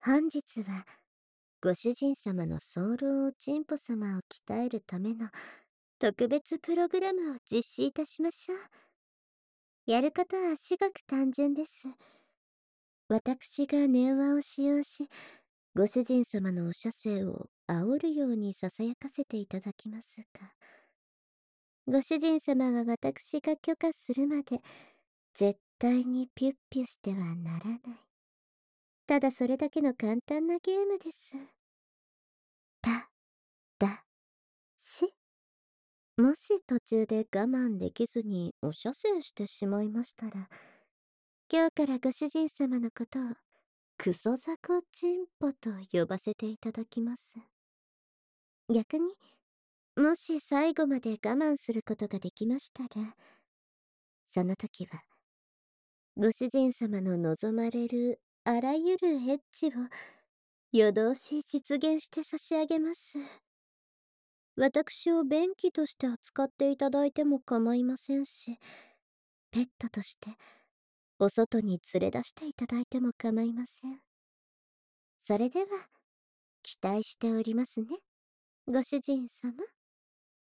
本日は、ご主人様の早漏チンポ様を鍛えるための特別プログラムを実施いたしましょう。やることは至極単純です。私が念話を使用し、ご主人様のお射精を煽るように囁かせていただきますが、ご主人様は私が許可するまで、絶対にピュッピュしてはならない。ただそれだけの簡単なゲームです。た、だ、し。もし途中で我慢できずにお射精してしまいましたら、今日からご主人様のことをクソザコチンポと呼ばせていただきます。逆に、もし最後まで我慢することができましたら、その時は、ご主人様の望まれるあらゆるエッチを夜通し実現して差し上げます。私を便器として扱っていただいても構いませんし、ペットとしてお外に連れ出していただいても構いません。それでは、期待しておりますね、ご主人様。